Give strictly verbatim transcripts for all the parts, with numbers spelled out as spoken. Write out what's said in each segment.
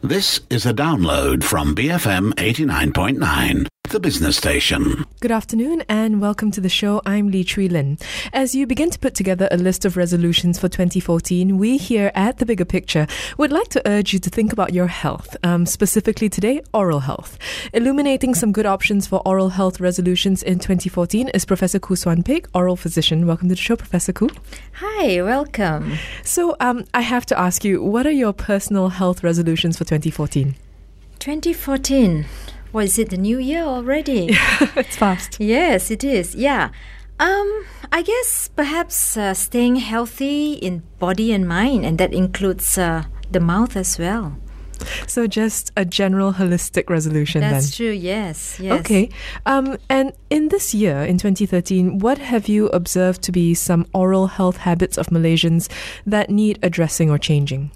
This is a download from B F M eighty-nine point nine, the business station. Good afternoon and welcome to the show. I'm Lee Chui Lin. As you begin to put together a list of resolutions for twenty fourteen, we here at The Bigger Picture would like to urge you to think about your health, um, specifically today, oral health. Illuminating some good options for oral health resolutions in twenty fourteen is Professor Khoo Suan Pik, oral physician. Welcome to the show, Professor Khoo. Hi, welcome. So um, I have to ask you, what are your personal health resolutions for twenty fourteen? twenty fourteen. What is it, the new year already? It's fast. Yes, it is. Yeah. Um, I guess perhaps uh, staying healthy in body and mind, and that includes uh, the mouth as well. So just a general holistic resolution then? That's true, yes. yes. Okay. Um, and in this year, in twenty thirteen, what have you observed to be some oral health habits of Malaysians that need addressing or changing?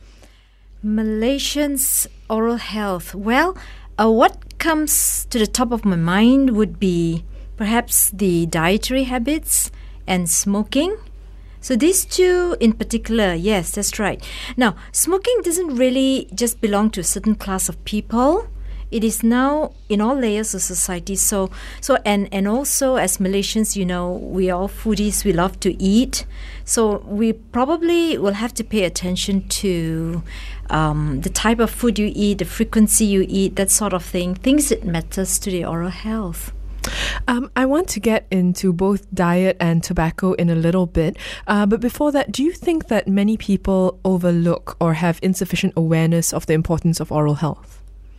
Malaysians' oral health. Well, uh, what comes to the top of my mind would be perhaps the dietary habits and smoking. So these two in particular, yes, that's right. Now, smoking doesn't really just belong to a certain class of people. It is now in all layers of society. So, so and, and also as Malaysians, you know, we are all foodies. We love to eat. So we probably will have to pay attention to um, the type of food you eat, the frequency you eat, that sort of thing. Things that matters to the oral health. Um, I want to get into both diet and tobacco in a little bit. Uh, but before that, do you think that many people overlook or have insufficient awareness of the importance of oral health?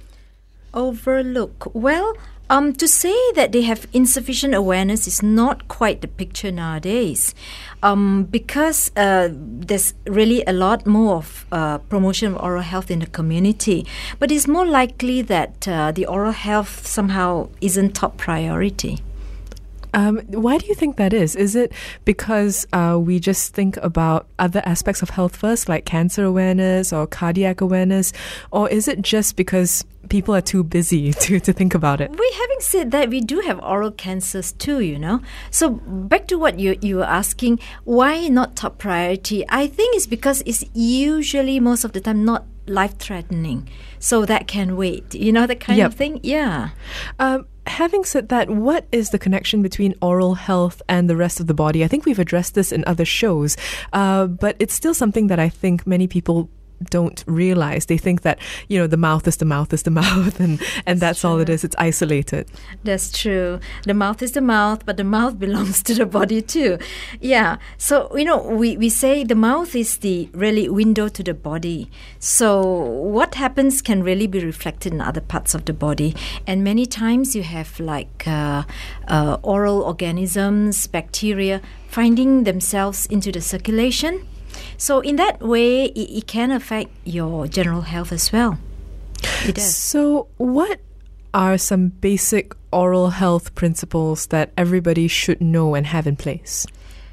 Overlook. Well, um, to say that they have insufficient awareness is not quite the picture nowadays, um, because uh, there's really a lot more of uh, promotion of oral health in the community. But it's more likely that uh, the oral health somehow isn't top priority. Um, why do you think that is? Is it because uh, we just think about other aspects of health first, like cancer awareness or cardiac awareness? Or is it just because people are too busy to, to think about it? We, having said that, we do have oral cancers too, you know. So back to what you, you were asking, why not top priority? I think it's because it's usually most of the time not life-threatening. So that can wait, you know, that kind yep. of thing? Yeah. Um, Having said that, what is the connection between oral health and the rest of the body? I think we've addressed this in other shows, uh, but it's still something that I think many people don't realize. They think that, you know, the mouth is the mouth is the mouth and, and that's, that's all it is. It's isolated. That's true. The mouth is the mouth, but the mouth belongs to the body too. Yeah. So, you know, we, we say the mouth is the really window to the body. So what happens can really be reflected in other parts of the body. And many times you have like uh, uh, oral organisms, bacteria, finding themselves into the circulation. So in that way, it, it can affect your general health as well. It does. So what are some basic oral health principles that everybody should know and have in place?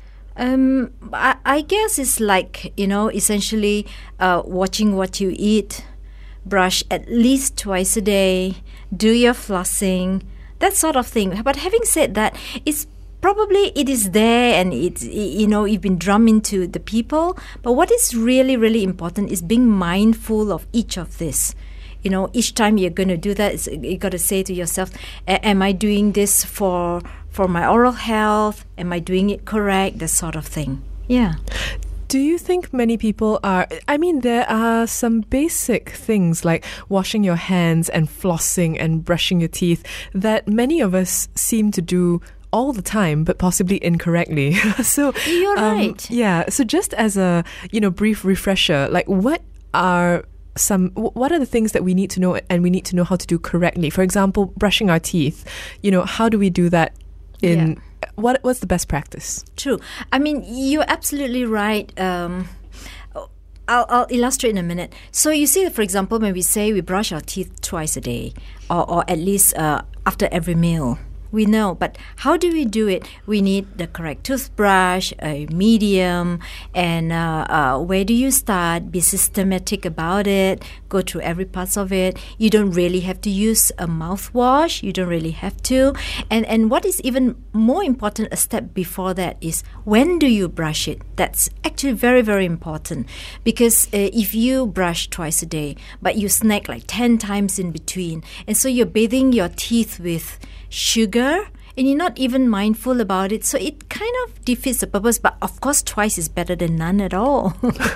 Um, I, I guess it's like, you know, essentially uh, watching what you eat, brush at least twice a day, do your flossing, that sort of thing. But having said that, it's probably it is there and it's, you know, you've been drummed into the people. But what is really, really important is being mindful of each of this. You know, each time you're going to do that, you got to say to yourself, am I doing this for for my oral health? Am I doing it correct? That sort of thing. Yeah. Do you think many people are, I mean, there are some basic things like washing your hands and flossing and brushing your teeth that many of us seem to do all the time, but possibly incorrectly. So you're um, right. Yeah. So just as a, you know, brief refresher, like what are some, what are the things that we need to know and we need to know how to do correctly? For example, brushing our teeth. You know, how do we do that in, yeah. what what's the best practice? True. I mean, you're absolutely right. Um, I'll, I'll illustrate in a minute. So you see, for example, when we say we brush our teeth twice a day, or, or at least uh, after every meal. We know, but how do we do it? We need the correct toothbrush, a medium, and uh, uh, where do you start? Be systematic about it. Go through every part of it. You don't really have to use a mouthwash. You don't really have to. And and what is even more important, a step before that, is when do you brush it? That's actually very, very important, because uh, if you brush twice a day, but you snack like ten times in between, and so you're bathing your teeth with sugar, and you're not even mindful about it, so it kind of defeats the purpose. But of course, twice is better than none at all.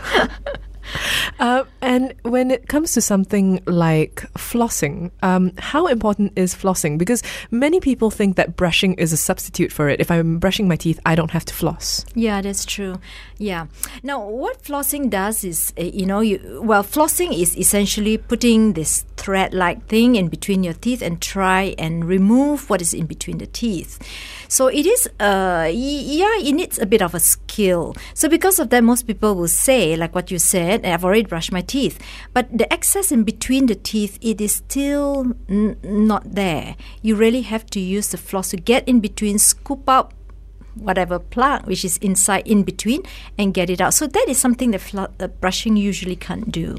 Uh, and when it comes to something like flossing, um, how important is flossing? Because many people think that brushing is a substitute for it. If I'm brushing my teeth, I don't have to floss. Yeah, that's true. Yeah. Now, what flossing does is, uh, you know, you, well, flossing is essentially putting this thread-like thing in between your teeth and try and remove what is in between the teeth. So it is, uh, yeah, it needs a bit of a skill. So because of that, most people will say, like what you said, I've already brushed my teeth. But the excess in between the teeth, it is still n- not there. You really have to use the floss to get in between, scoop out whatever plaque which is inside in between, and get it out. So that is something that fl- uh, brushing usually can't do.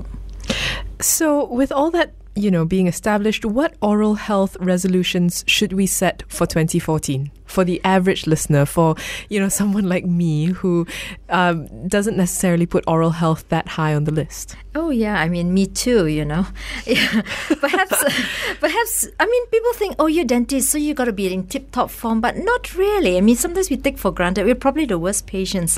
So with all that, you know, being established, what oral health resolutions should we set for twenty fourteen? For the average listener, for, you know, someone like me who um, doesn't necessarily put oral health that high on the list. Oh yeah, I mean, me too, you know. Yeah. Perhaps, perhaps, I mean, people think, oh, you're a dentist, so you got to be in tip-top form, but not really. I mean, sometimes we take for granted. We're probably the worst patients.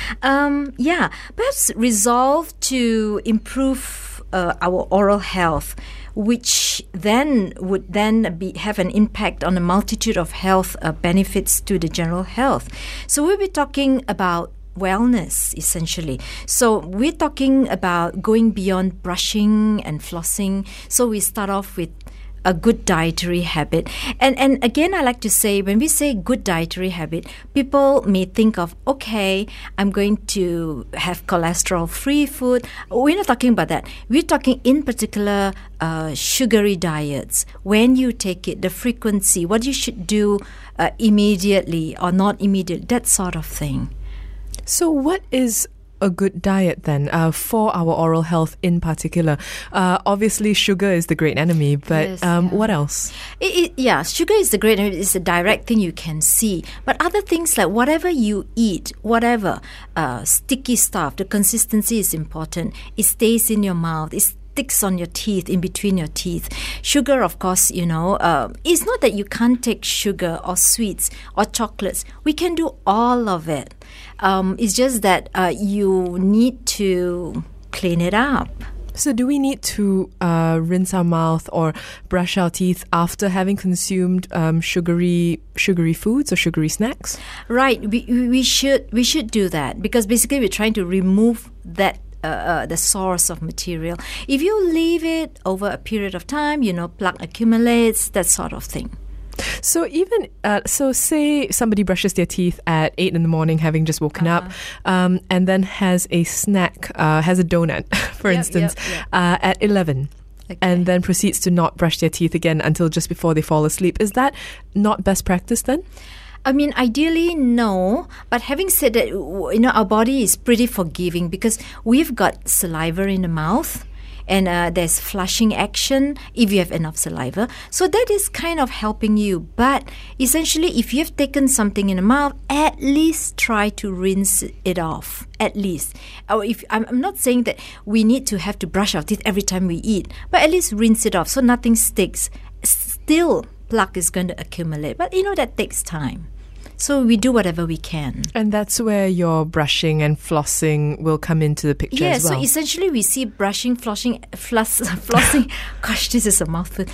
Um, yeah, perhaps resolve to improve uh, our oral health, which then would then be have an impact on a multitude of health uh, benefits to the general health. So we'll be talking about wellness, essentially. So we're talking about going beyond brushing and flossing. So we start off with a good dietary habit. And and again, I like to say, when we say good dietary habit, people may think of, okay, I'm going to have cholesterol-free food. We're not talking about that. We're talking in particular uh, sugary diets. When you take it, the frequency, what you should do uh, immediately or not immediately, that sort of thing. So what is a good diet then uh, for our oral health in particular? Uh, obviously, sugar is the great enemy, but Yes, um, yeah. what else? It, it, yeah, sugar is the great, it's a direct thing you can see. But other things like whatever you eat, whatever, uh, sticky stuff, the consistency is important. It stays in your mouth. It sticks on your teeth, in between your teeth. Sugar, of course, you know, uh, it's not that you can't take sugar or sweets or chocolates. We can do all of it. Um, it's just that uh, you need to clean it up. So do we need to uh, rinse our mouth or brush our teeth after having consumed um, sugary sugary foods or sugary snacks? Right. We we should we should do that, because basically we're trying to remove that uh, uh, the source of material. If you leave it over a period of time, you know, plaque accumulates, that sort of thing. So even uh, so, say somebody brushes their teeth at eight in the morning, having just woken Uh-huh. up, um, and then has a snack, uh, has a donut, for Yep, instance, yep, yep. Uh, at eleven. Okay. And then proceeds to not brush their teeth again until just before they fall asleep. Is that not best practice then? I mean, ideally, no. But having said that, you know, our body is pretty forgiving, because we've got saliva in the mouth. And uh, there's flushing action if you have enough saliva. So that is kind of helping you. But essentially, if you've taken something in the mouth, at least try to rinse it off. At least. Or if I'm, I'm not saying that we need to have to brush our teeth every time we eat, but at least rinse it off so nothing sticks. Still, plaque is going to accumulate. But you know, that takes time. So we do whatever we can. And that's where your brushing and flossing will come into the picture Yeah, as well. so essentially we see brushing, flossing, floss, flossing, gosh, this is a mouthful,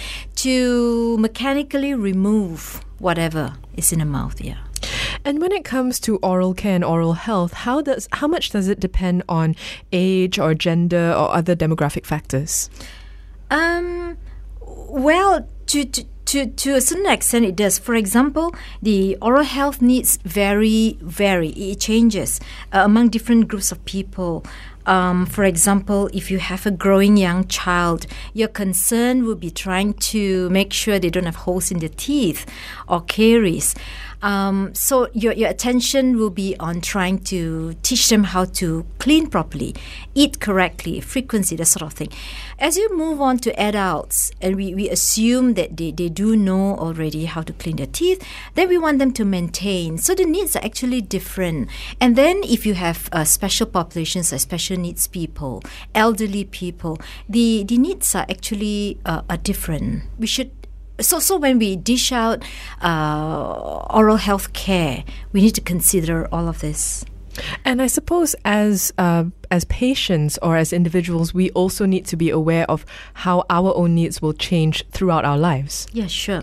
to mechanically remove whatever is in the mouth, yeah. And when it comes to oral care and oral health, how does how much does it depend on age or gender or other demographic factors? Um, well, to, to To, to a certain extent, it does. For example, the oral health needs vary, vary. It changes uh, among different groups of people. Um, for example, if you have a growing young child, your concern will be trying to make sure they don't have holes in their teeth or caries. Um, so your, your attention will be on trying to teach them how to clean properly, eat correctly, frequency, that sort of thing. As you move on to adults, and we, we assume that they, they do know already how to clean their teeth, then we want them to maintain. So the needs are actually different. And then if you have uh, special populations, like special needs people, elderly people, the, the needs are actually uh, are different. We should So, so when we dish out uh, oral health care, we need to consider all of this. And I suppose as uh, as patients or as individuals, we also need to be aware of how our own needs will change throughout our lives. Yeah, sure.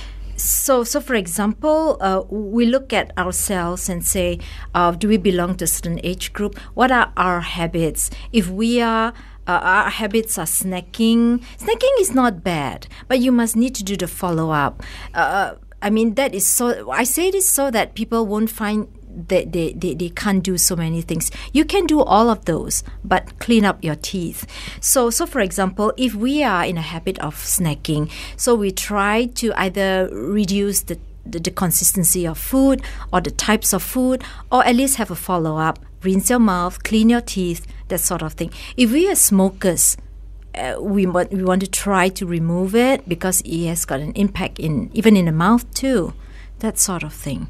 So, so for example, uh, we look at ourselves and say, uh, do we belong to a certain age group? What are our habits? If we are Uh, our habits are snacking. Snacking is not bad, but you must need to do the follow-up. Uh, I mean, that is so... I say this so that people won't find that they, they, they can't do so many things. You can do all of those, but clean up your teeth. So, so for example, if we are in a habit of snacking, so we try to either reduce the The, the consistency of food or the types of food, or at least have a follow-up. Rinse your mouth, clean your teeth, that sort of thing. If we are smokers, uh, we want we want to try to remove it because it has got an impact in even in the mouth too, that sort of thing.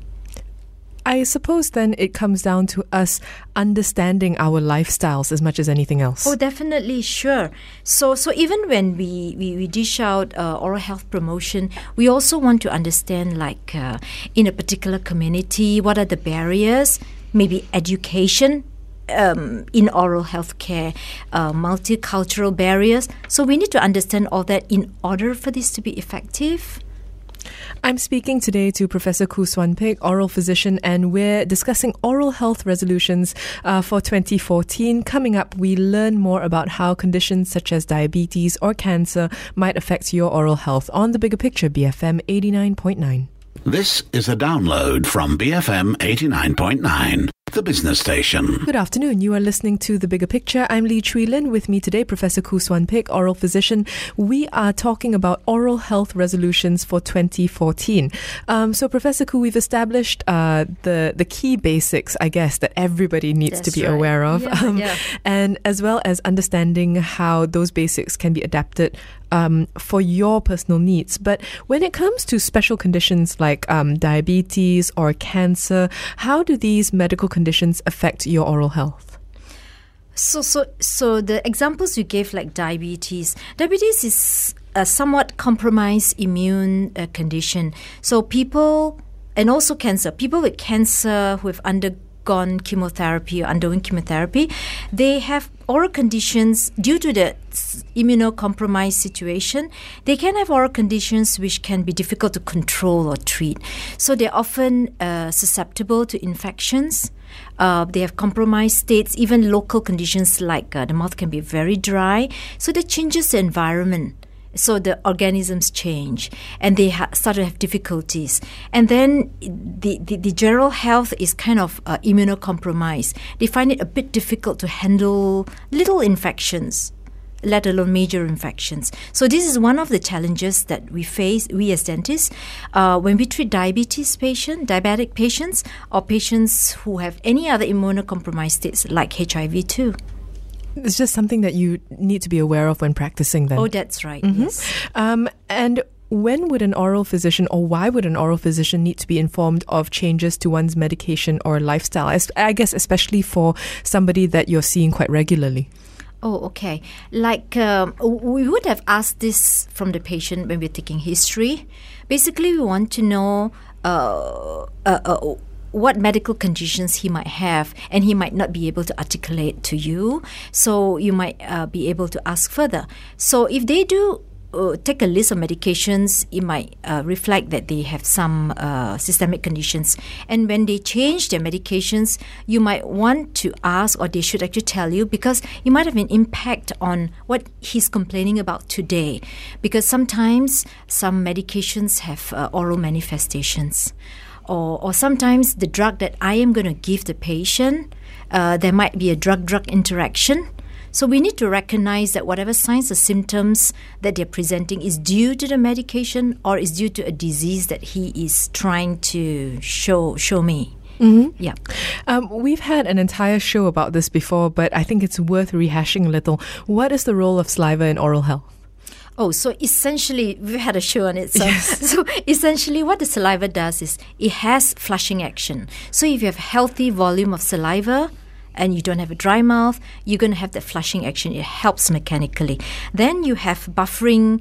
I suppose then it comes down to us understanding our lifestyles as much as anything else. Oh, definitely, sure. So so even when we, we, we dish out uh, oral health promotion, we also want to understand, like, uh, in a particular community, what are the barriers, maybe education um, in oral health care, uh, multicultural barriers. So we need to understand all that in order for this to be effective. I'm speaking today to Professor Khoo Suan Pik, oral physician, and we're discussing oral health resolutions uh, for twenty fourteen. Coming up, we learn more about how conditions such as diabetes or cancer might affect your oral health on The Bigger Picture, B F M eighty-nine point nine. This is a download from B F M eighty-nine point nine, the business station. Good afternoon. You are listening to The Bigger Picture. I'm Lee Chui Lin. With me today, Professor Khoo Suan Pik, oral physician. We are talking about oral health resolutions for twenty fourteen. Um, so, Professor Khoo, we've established uh, the the key basics, I guess, that everybody needs That's to be right. aware of, Yeah, um, yeah. and as well as understanding how those basics can be adapted Um, for your personal needs. But when it comes to special conditions like um, diabetes or cancer, how do these medical conditions affect your oral health? So, so, so the examples you gave, like diabetes, diabetes is a somewhat compromised immune uh, condition. So people, and also cancer, people with cancer who have undergone chemotherapy or undergoing chemotherapy, they have oral conditions due to the immunocompromised situation. They can have oral conditions which can be difficult to control or treat. So they're often uh, susceptible to infections. Uh, they have compromised states, even local conditions like uh, the mouth can be very dry. So that changes the environment. So the organisms change and they ha- start to have difficulties. And then the, the, the general health is kind of uh, immunocompromised. They find it a bit difficult to handle little infections, let alone major infections. So this is one of the challenges that we face, we as dentists, uh, when we treat diabetes patients, diabetic patients, or patients who have any other immunocompromised states like H I V too. It's just something that you need to be aware of when practicing then. Oh, that's right. Mm-hmm. Yes. Um, and when would an oral physician, or why would an oral physician need to be informed of changes to one's medication or lifestyle? As- I guess especially for somebody that you're seeing quite regularly. Oh, okay. Like um, we would have asked this from the patient when we're taking history. Basically, we want to know uh, uh, uh, what medical conditions he might have, and he might not be able to articulate to you. So you might uh, be able to ask further. So if they do uh, take a list of medications, it might uh, reflect that they have some uh, systemic conditions. And when they change their medications, you might want to ask, or they should actually tell you, because it might have an impact on what he's complaining about today. Because sometimes some medications have uh, oral manifestations. or, or sometimes the drug that I am going to give the patient, uh, there might be a drug-drug interaction. So we need to recognize that whatever signs or symptoms that they're presenting is due to the medication or is due to a disease that he is trying to show show me. Mm-hmm. Yeah. Um, we've had an entire show about this before, but I think it's worth rehashing a little. What is the role of saliva in oral health? Oh, so essentially, we've had a show on it. So, Yes. so essentially what the saliva does is it has flushing action. So if you have healthy volume of saliva and you don't have a dry mouth, you're going to have that flushing action. It helps mechanically. Then you have buffering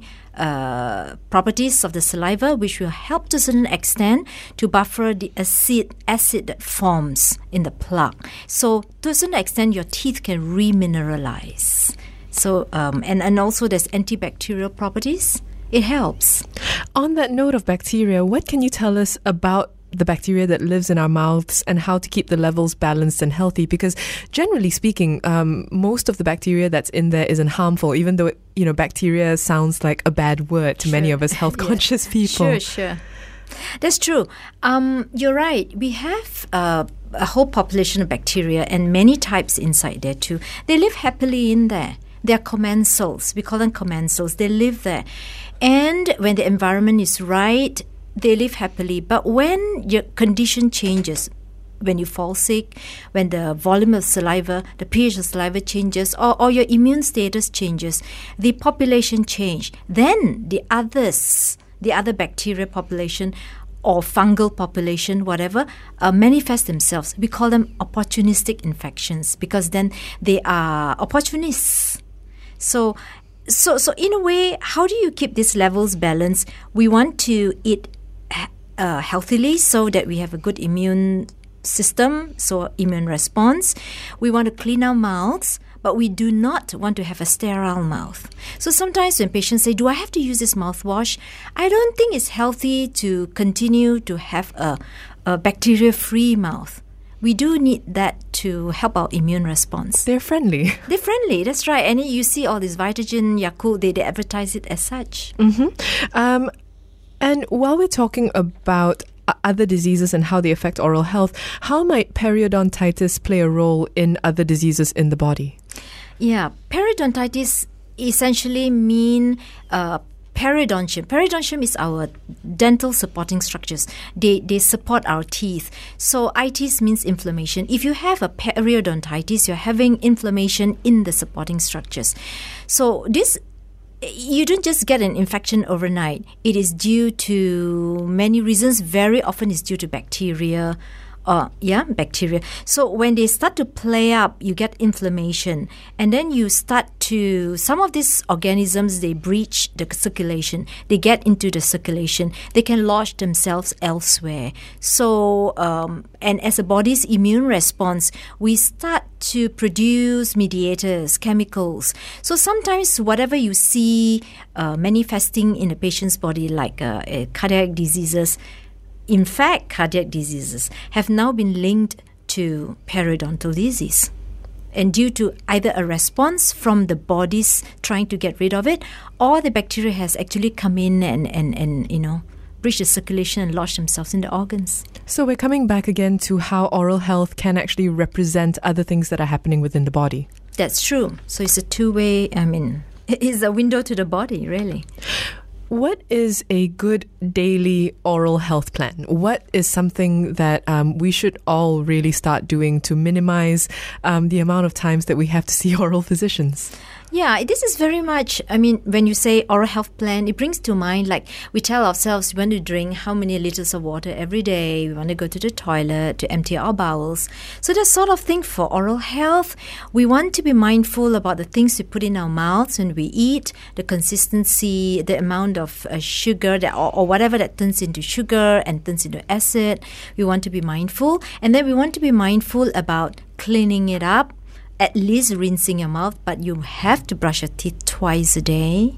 uh, properties of the saliva, which will help to a certain extent to buffer the acid, acid that forms in the plaque. So to a certain extent, your teeth can remineralize. So um, and, and also there's antibacterial properties. It helps. On that note of bacteria, what can you tell us about the bacteria that lives in our mouths and how to keep the levels balanced and healthy? Because generally speaking, um, most of the bacteria that's in there isn't harmful, even though, you know, bacteria sounds like a bad word to Sure. many of us health-conscious Yeah. people. Sure, sure. That's true. Um, you're right. We have uh, a whole population of bacteria and many types inside there too. They live happily in there. They're commensals. We call them commensals. They live there. And when the environment is right, they live happily. But when your condition changes, when you fall sick, when the volume of saliva, the pH of saliva changes, or, or your immune status changes, the population change, then the others, the other bacteria population or fungal population, whatever, uh, manifest themselves. We call them opportunistic infections because then they are opportunists. So, so, so in a way, how do you keep these levels balanced? We want to eat uh, healthily so that we have a good immune system, so immune response. We want to clean our mouths, but we do not want to have a sterile mouth. So sometimes when patients say, do I have to use this mouthwash? I don't think it's healthy to continue to have a, a bacteria-free mouth. We do need that to help our immune response. They're friendly. They're friendly, that's right. And you see all this Vitagen, Yakult, they, they advertise it as such. Mm-hmm. Um, and while we're talking about uh, other diseases and how they affect oral health, how might periodontitis play a role in other diseases in the body? Yeah, periodontitis essentially mean uh, periodontium. Periodontium is our dental supporting structures. They they support our teeth. So itis means inflammation. If you have a periodontitis, you're having inflammation in the supporting structures. So this, you don't just get an infection overnight. It is due to many reasons. Very often it's due to bacteria. Uh, yeah, bacteria. So when they start to play up, you get inflammation. And then you start to, some of these organisms, they breach the circulation. They get into the circulation. They can lodge themselves elsewhere. So, um, and as a body's immune response, we start to produce mediators, chemicals. So sometimes whatever you see uh, manifesting in a patient's body, like uh, uh, cardiac diseases, in fact, cardiac diseases have now been linked to periodontal disease. And due to either a response from the body's trying to get rid of it, or the bacteria has actually come in and, and, and you know, breach the circulation and lodge themselves in the organs. So we're coming back again to how oral health can actually represent other things that are happening within the body. That's true. So it's a two-way, I mean, it's a window to the body, really. What is a good daily oral health plan? What is something that um, we should all really start doing to minimize um, the amount of times that we have to see oral physicians? Yeah, this is very much, I mean, when you say oral health plan, it brings to mind, like, we tell ourselves we want to drink how many liters of water every day, we want to go to the toilet to empty our bowels. So that sort of thing for oral health. We want to be mindful about the things we put in our mouths when we eat, the consistency, the amount of uh, sugar that, or, or whatever that turns into sugar and turns into acid. We want to be mindful. And then we want to be mindful about cleaning it up, at least rinsing your mouth, but you have to brush your teeth twice a day.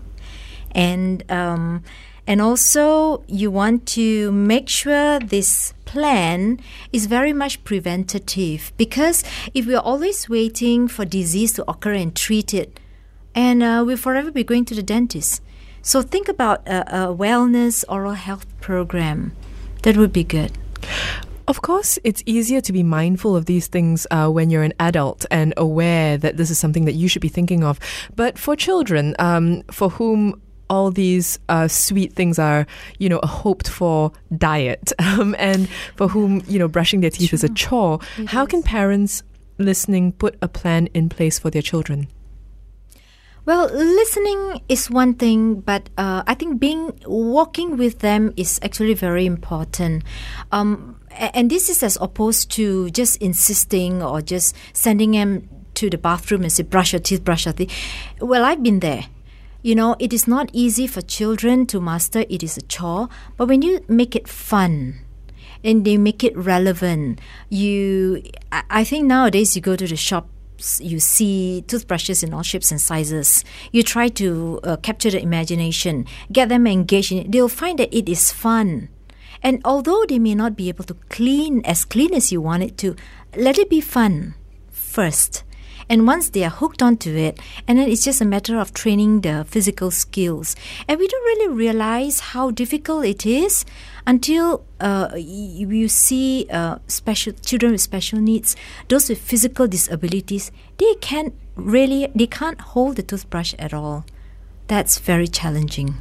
And um, and also you want to make sure this plan is very much preventative, because if we're always waiting for disease to occur and treat it, and uh, we'll forever be going to the dentist. So think about a, a wellness oral health program. That would be good. Of course, it's easier to be mindful of these things uh, when you're an adult and aware that this is something that you should be thinking of. But for children, um, for whom all these uh, sweet things are, you know, a hoped-for diet, um, and for whom, you know, brushing their teeth Sure. is a chore, It how is. can parents listening put a plan in place for their children? Well, listening is one thing, but uh, I think being walking with them is actually very important. Um, a- and this is as opposed to just insisting or just sending them to the bathroom and say, brush your teeth, brush your teeth. Well, I've been there. You know, it is not easy for children to master. It is a chore. But when you make it fun, and they make it relevant, you, I I think nowadays you go to the shop, you see toothbrushes in all shapes and sizes. You try to uh, capture the imagination, get them engaged in it. They'll find that it is fun. And although they may not be able to clean as clean as you want it to, let it be fun first. And once they are hooked onto it, and then it's just a matter of training the physical skills. And we don't really realize how difficult it is until uh, you, you see uh, special children with special needs, those with physical disabilities. They can't really, they can't hold the toothbrush at all. That's very challenging.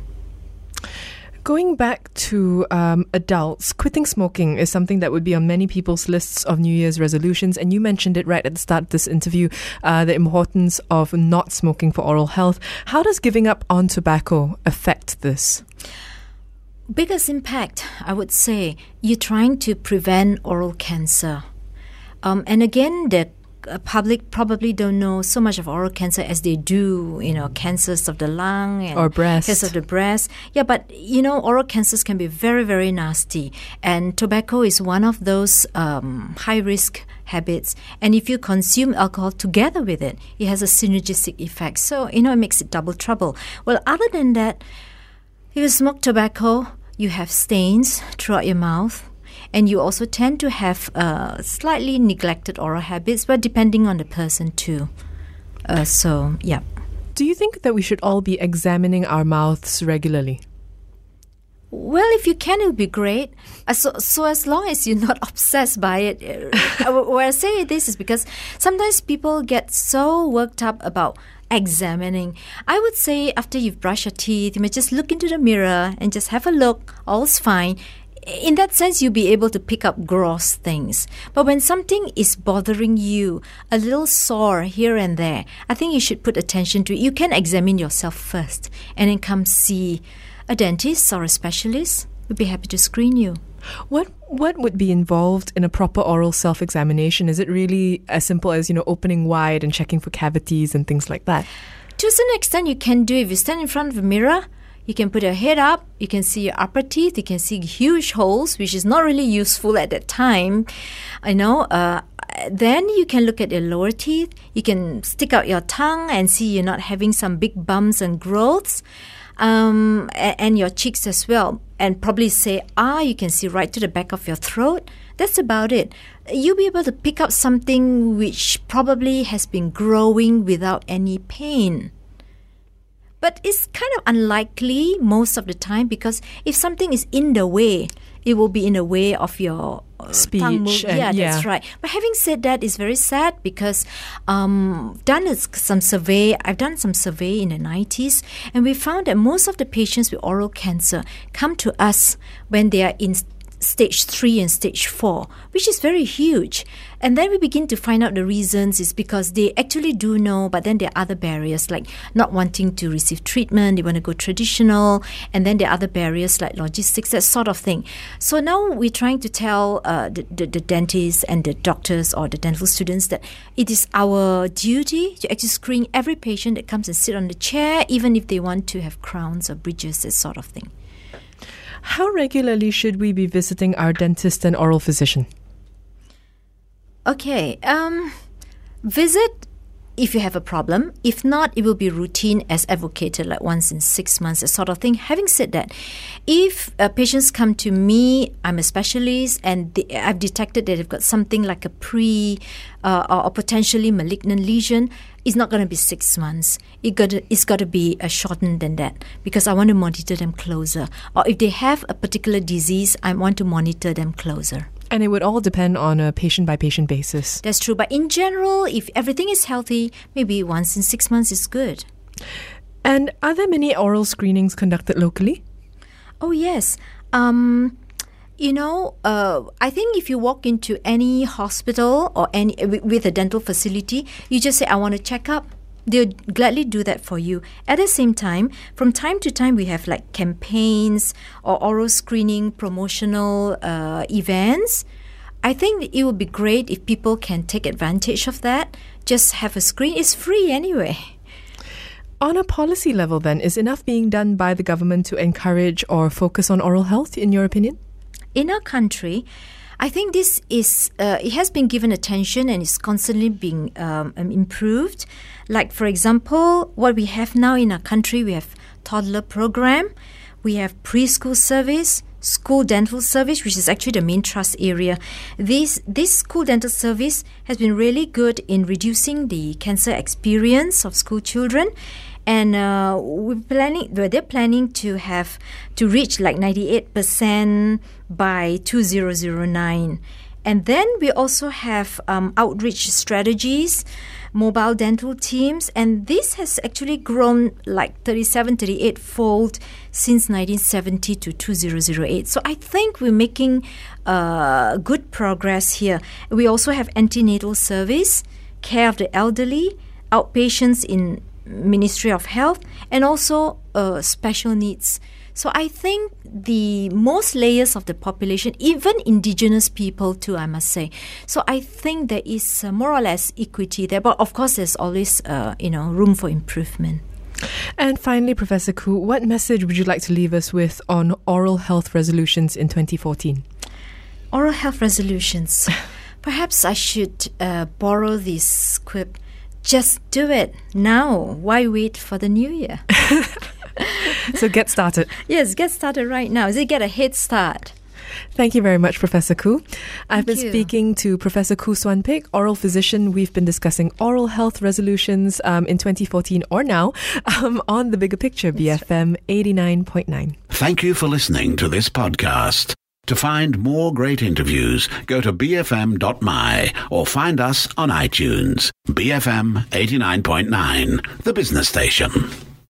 Going back to um, adults, quitting smoking is something that would be on many people's lists of New Year's resolutions. And you mentioned it right at the start of this interview, uh, the importance of not smoking for oral health. How does giving up on tobacco affect this? Biggest impact, I would say, you're trying to prevent oral cancer. Um, and again, the uh, public probably don't know so much of oral cancer as they do, you know, cancers of the lung and Or breast. cancers of the breast. Yeah, but, you know, oral cancers can be very, very nasty. And tobacco is one of those um, high-risk habits. And if you consume alcohol together with it, it has a synergistic effect. So, you know, it makes it double trouble. Well, other than that, if you smoke tobacco, you have stains throughout your mouth, and you also tend to have uh, slightly neglected oral habits, but depending on the person too. Uh, so, yeah. Do you think that we should all be examining our mouths regularly? Well, if you can, it would be great. Uh, so, so as long as you're not obsessed by it. Uh, where I say this is because sometimes people get so worked up about examining. I would say after you've brushed your teeth, you may just look into the mirror and just have a look. All's fine. In that sense, you'll be able to pick up gross things. But when something is bothering you, a little sore here and there, I think you should put attention to it. You can examine yourself first and then come see a dentist or a specialist. We'd be happy to screen you. What what would be involved in a proper oral self-examination? Is it really as simple as, you know, opening wide and checking for cavities and things like that? To some extent, you can do. If you stand in front of a mirror, you can put your head up, you can see your upper teeth, you can see huge holes, which is not really useful at that time. I know. Uh, then you can look at your lower teeth. You can stick out your tongue and see you're not having some big bumps and growths. Um, and, and your cheeks as well, and probably say, ah, you can see right to the back of your throat. That's about it. You'll be able to pick up something which probably has been growing without any pain. But it's kind of unlikely most of the time, because if something is in the way, it will be in the way of your uh, Speech tongue move. and- Yeah, yeah. that's right. But having said that, it's very sad because um, done is- some survey. I've done some survey in the nineties, and we found that most of the patients with oral cancer come to us when they are in stage three and stage four, which is very huge. And then we begin to find out the reasons is because they actually do know, but then there are other barriers like not wanting to receive treatment, they want to go traditional, and then there are other barriers like logistics, that sort of thing. So now we're trying to tell uh, the, the, the dentists and the doctors or the dental students that it is our duty to actually screen every patient that comes and sit on the chair, even if they want to have crowns or bridges, that sort of thing. How regularly should we be visiting our dentist and oral physician? Okay, um, visit if you have a problem. If not, it will be routine as advocated, like once in six months, that sort of thing. Having said that, if uh, patients come to me, I'm a specialist, and they, I've detected that they've got something like a pre uh, or, or potentially malignant lesion, it's not going to be six months. It got to, it's got to be uh, shortened than that because I want to monitor them closer. Or if they have a particular disease, I want to monitor them closer. And it would all depend on a patient-by-patient basis. That's true. But in general, if everything is healthy, maybe once in six months is good. And are there many oral screenings conducted locally? Oh, yes. Um, you know, uh, I think if you walk into any hospital or any with a dental facility, you just say, I want to check up. They'll gladly do that for you. At the same time, from time to time, we have like campaigns or oral screening promotional uh, events. I think it would be great if people can take advantage of that. Just have a screen. It's free anyway. On a policy level then, is enough being done by the government to encourage or focus on oral health, in your opinion? In our country, I think this is, uh, it has been given attention and is constantly being um, improved. Like, for example, what we have now in our country, we have toddler program, we have preschool service, school dental service, which is actually the main trust area. This, this school dental service has been really good in reducing the cancer experience of school children. And uh, we're planning, they're planning to have to reach like ninety-eight percent by two thousand nine. And then we also have um, outreach strategies, mobile dental teams, and this has actually grown like thirty-seven, thirty-eight fold since nineteen seventy to two thousand eight. So I think we're making uh, good progress here. We also have antenatal service, care of the elderly, outpatients in Ministry of Health, and also uh, special needs. So I think the most layers of the population, even indigenous people too, I must say. So I think there is uh, more or less equity there, but of course there's always uh, you know room for improvement. And finally, Professor Khoo, what message would you like to leave us with on oral health resolutions in twenty fourteen? Oral health resolutions. Perhaps I should uh, borrow this quip. Just do it now. Why wait for the new year? So get started. Yes, get started right now. Is it get a head start? Thank you very much, Professor Khoo. I've been you. speaking to Professor Khoo Suan Pik, oral physician. We've been discussing oral health resolutions um, in twenty fourteen or now um, on The Bigger Picture, B F M eighty-nine point nine. Thank you for listening to this podcast. To find more great interviews, go to b f m dot m y or find us on iTunes. B F M eighty-nine point nine, the business station.